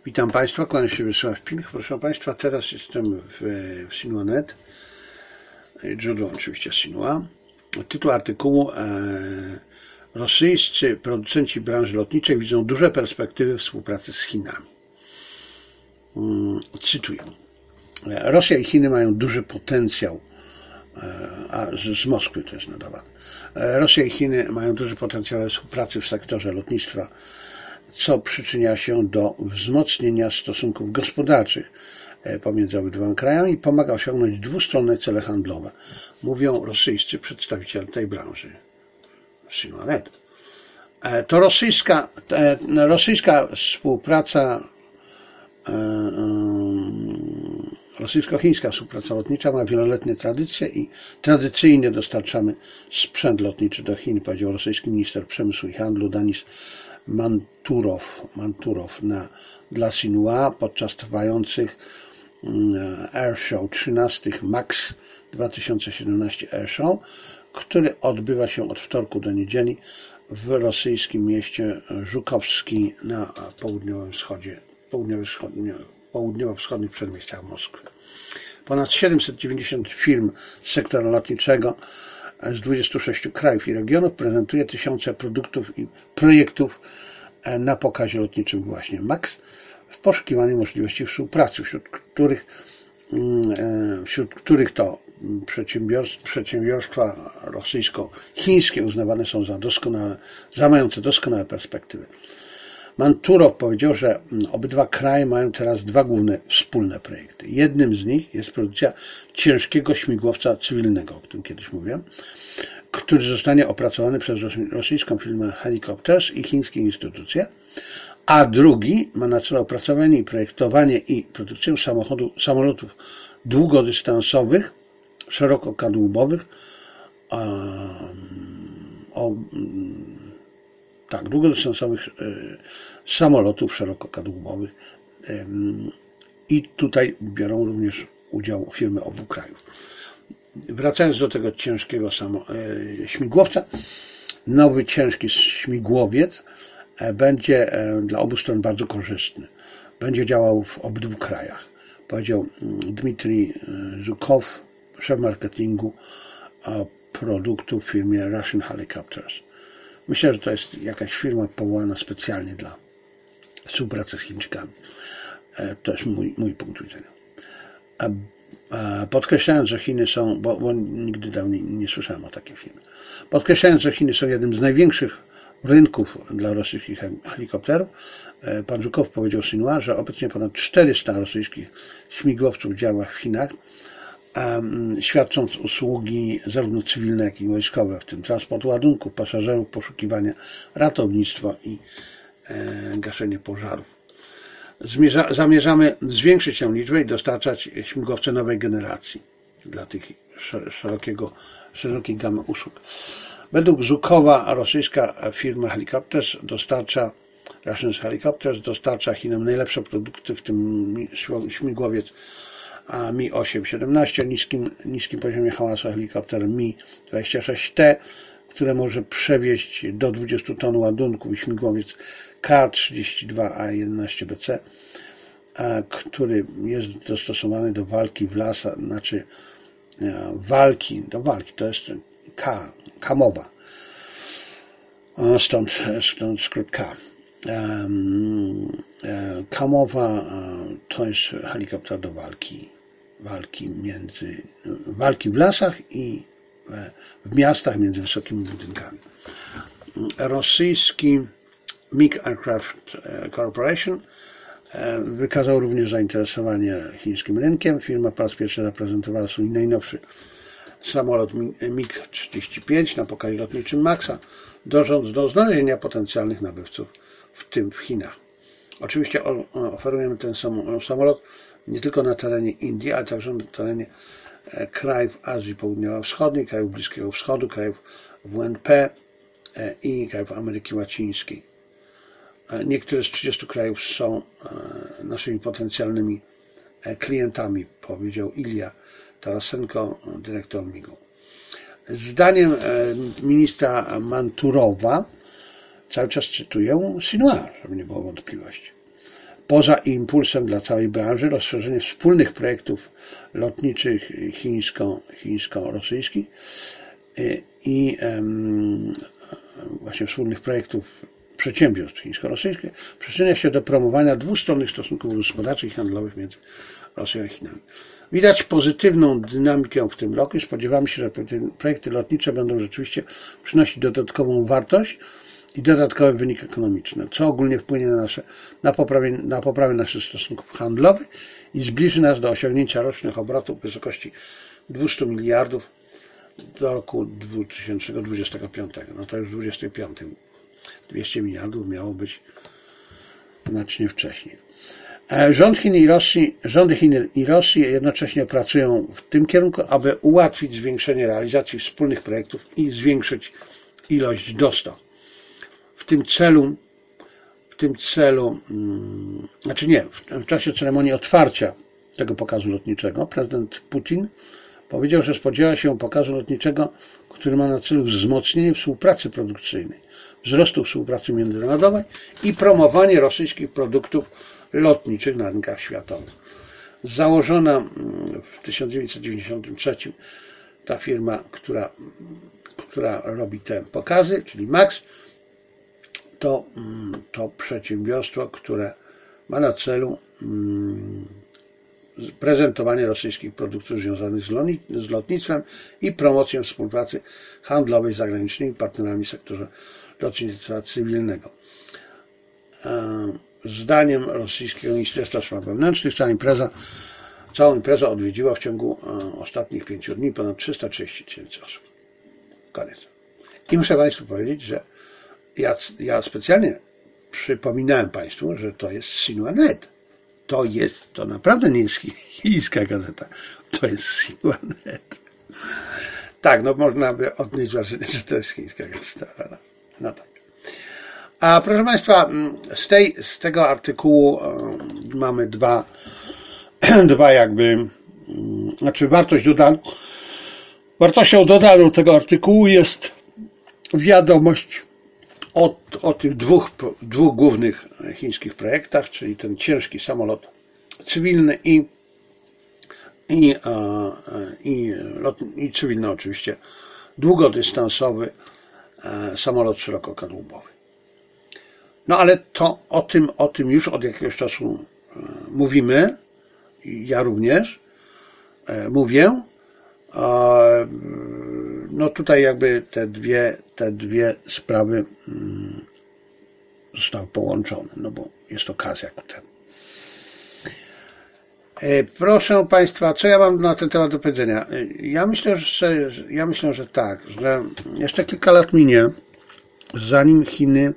Witam Państwa, kłaniam się Wiesław Pilch. Proszę Państwa, teraz jestem w Sinua.net, źródło oczywiście Sinua. Tytuł artykułu: rosyjscy producenci branży lotniczej widzą duże perspektywy współpracy z Chinami. Cytuję. Rosja i Chiny mają duży potencjał, a z Moskwy to jest nadawane. Rosja i Chiny mają duży potencjał współpracy w sektorze lotnictwa, co przyczynia się do wzmocnienia stosunków gospodarczych pomiędzy obydwoma krajami i pomaga osiągnąć dwustronne cele handlowe, mówią rosyjscy przedstawiciele tej branży. Sinua.net. To rosyjska współpraca, rosyjsko-chińska współpraca lotnicza ma wieloletnie tradycje i tradycyjnie dostarczamy sprzęt lotniczy do Chin, powiedział rosyjski minister przemysłu i handlu Denis Manturow dla Sinua podczas trwających Airshow 13 MAX 2017 Airshow, który odbywa się od wtorku do niedzieli w rosyjskim mieście Żukowski na południowo-wschodnich przedmieściach Moskwy. Ponad 790 firm z sektora lotniczego z 26 krajów i regionów prezentuje tysiące produktów i projektów na pokazie lotniczym właśnie MAX w poszukiwaniu możliwości współpracy, wśród których to przedsiębiorstwa rosyjsko-chińskie uznawane są za mające doskonałe perspektywy. Manturow powiedział, że obydwa kraje mają teraz dwa główne wspólne projekty. Jednym z nich jest produkcja ciężkiego śmigłowca cywilnego, o którym kiedyś mówiłem, który zostanie opracowany przez rosyjską firmę Helicopters i chińskie instytucje, a drugi ma na celu opracowanie i projektowanie i produkcję samolotów długodystansowych, szerokokadłubowych, długodystansowych samolotów szerokokadłubowych, i tutaj biorą również udział firmy obu krajów. Wracając do tego ciężkiego śmigłowca, nowy ciężki śmigłowiec będzie dla obu stron bardzo korzystny. Będzie działał w obydwu krajach, powiedział Dmitrij Zhukow, szef marketingu produktu w firmie Russian Helicopters. Myślę, że to jest jakaś firma powołana specjalnie dla współpracy z Chińczykami. To jest mój punkt widzenia. Podkreślając, że Chiny są, bo nigdy dawniej nie słyszałem o takiej firmie, podkreślając, że Chiny są jednym z największych rynków dla rosyjskich helikopterów, pan Żukow powiedział Sinua, że obecnie ponad 400 rosyjskich śmigłowców działa w Chinach, świadcząc usługi zarówno cywilne, jak i wojskowe, w tym transport ładunków, pasażerów, poszukiwania, ratownictwo i gaszenie pożarów. Zamierzamy zwiększyć tę liczbę i dostarczać śmigłowce nowej generacji dla tych szerokiej gamy usług. Według Żukowa rosyjska firma Helicopters Russian Helicopters dostarcza Chinom najlepsze produkty, w tym śmigłowiec Mi-8-17 o niskim poziomie hałasu, helikopter Mi-26T, które może przewieźć do 20 ton ładunków, i śmigłowiec K-32A-11BC, który jest dostosowany do walki w lasach, to jest K-mowa, stąd skrót K. K-mowa to jest helikopter do walki w lasach i w miastach między wysokimi budynkami. Rosyjski MiG Aircraft Corporation wykazał również zainteresowanie chińskim rynkiem. Firma po raz pierwszy zaprezentowała swój najnowszy samolot MiG-35 na pokazie lotniczym MAX-a, dążąc do znalezienia potencjalnych nabywców, w tym w Chinach. Oczywiście oferujemy ten samolot nie tylko na terenie Indii, ale także na terenie krajów Azji Południowo-Wschodniej, krajów Bliskiego Wschodu, krajów WNP i krajów Ameryki Łacińskiej. Niektóre z 30 krajów są naszymi potencjalnymi klientami, powiedział Ilja Tarasenko, dyrektor MIG-u. Zdaniem ministra Manturowa, cały czas cytuję Sinua, żeby nie było wątpliwości, poza impulsem dla całej branży rozszerzenie wspólnych projektów lotniczych chińsko-rosyjskich i właśnie wspólnych projektów przedsiębiorstw chińsko-rosyjskich przyczynia się do promowania dwustronnych stosunków gospodarczych i handlowych między Rosją a Chinami. Widać pozytywną dynamikę w tym roku i spodziewamy się, że projekty lotnicze będą rzeczywiście przynosić dodatkową wartość i dodatkowy wynik ekonomiczny, co ogólnie wpłynie na poprawę naszych stosunków handlowych i zbliży nas do osiągnięcia rocznych obrotów w wysokości 200 miliardów do roku 2025. No to już 25. 200 miliardów miało być znacznie wcześniej. Rządy Chin i Rosji jednocześnie pracują w tym kierunku, aby ułatwić zwiększenie realizacji wspólnych projektów i zwiększyć ilość dostaw. W czasie ceremonii otwarcia tego pokazu lotniczego prezydent Putin powiedział, że spodziewa się pokazu lotniczego, który ma na celu wzmocnienie współpracy produkcyjnej, wzrostu współpracy międzynarodowej i promowanie rosyjskich produktów lotniczych na rynkach światowych. Założona w 1993 ta firma, która robi te pokazy, czyli MAX, to przedsiębiorstwo, które ma na celu prezentowanie rosyjskich produktów związanych z lotnictwem i promocję współpracy handlowej z zagranicznymi partnerami w sektorze lotnictwa cywilnego. Zdaniem rosyjskiego Ministerstwa Spraw Wewnętrznych całą imprezę odwiedziła w ciągu ostatnich 5 dni ponad 330 tysięcy osób. Koniec. I muszę Państwu powiedzieć, że ja specjalnie przypominałem Państwu, że to jest Xinhua.net. To naprawdę nie jest chińska gazeta. To jest Xinhua.net. Tak, no można by odnieść wrażenie, że to jest chińska gazeta. No tak. A proszę Państwa, z tego artykułu mamy dwa wartością dodaną tego artykułu jest wiadomość o tych dwóch głównych chińskich projektach, czyli ten ciężki samolot cywilny i cywilny oczywiście długodystansowy samolot szerokokadłubowy. No ale to o tym już od jakiegoś czasu mówimy. Ja również mówię. No tutaj jakby te dwie sprawy zostały połączone, no bo jest okazja ku temu. Proszę Państwa, co ja mam na ten temat do powiedzenia? Ja myślę, że tak, że jeszcze kilka lat minie, zanim Chiny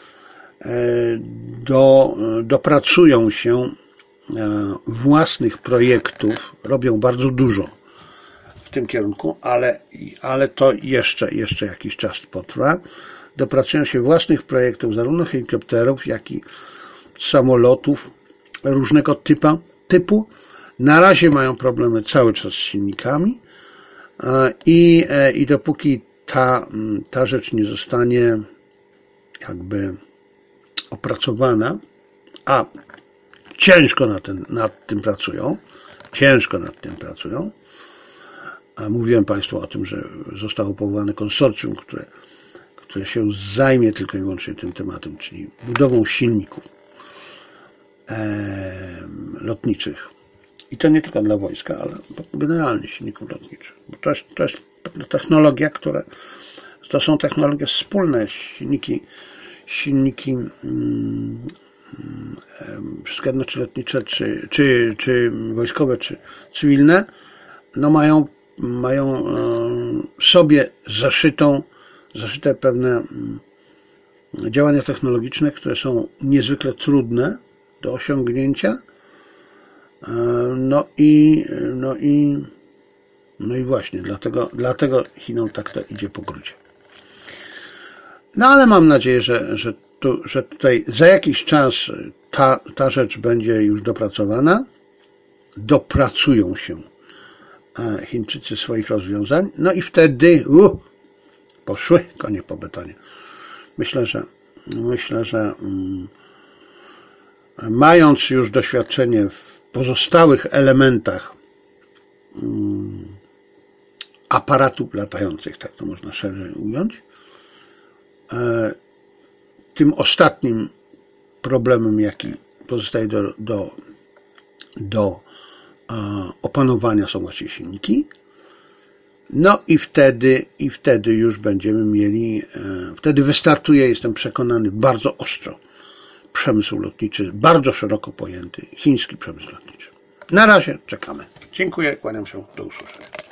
dopracują się własnych projektów, robią bardzo dużo w tym kierunku, ale to jeszcze jakiś czas potrwa. Dopracują się własnych projektów, zarówno helikopterów, jak i samolotów różnego typu. Na razie mają problemy cały czas z silnikami i dopóki ta rzecz nie zostanie jakby opracowana, a ciężko nad tym pracują, a mówiłem Państwu o tym, że zostało powołane konsorcjum, które się zajmie tylko i wyłącznie tym tematem, czyli budową silników lotniczych. I to nie tylko dla wojska, ale generalnie silników lotniczych. Bo to jest technologia, to są technologie wspólne, silniki wszystkie czy lotnicze, czy wojskowe, czy cywilne, no mają w sobie zaszyte pewne działania technologiczne, które są niezwykle trudne do osiągnięcia. No i właśnie, dlatego Chinom tak to idzie po grudzie. No ale mam nadzieję, że tutaj za jakiś czas ta rzecz będzie już dopracowana. Dopracują się Chińczycy swoich rozwiązań, no i wtedy poszły konie po betonie. Myślę, że mając już doświadczenie w pozostałych elementach aparatów latających, tak to można szerzej ująć, tym ostatnim problemem, jaki pozostaje do opanowania, są właśnie silniki. No i wtedy już będziemy mieli, wtedy wystartuje, jestem przekonany, bardzo ostro przemysł lotniczy, bardzo szeroko pojęty chiński przemysł lotniczy. Na razie czekamy. Dziękuję, kłaniam się, do usłyszenia.